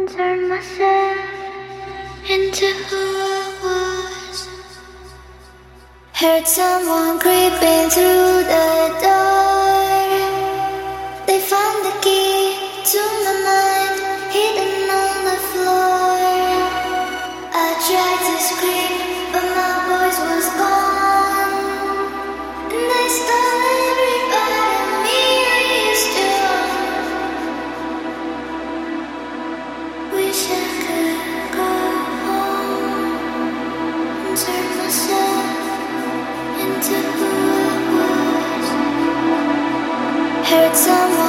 turn myself into who I was. Heard someone creeping through the door. They found the key to my mind, hidden on the floor. I tried to scream, but my voice was gone. And they stole every part of me I used to own. Wish I could go home and turn myself into who I was. Heard someone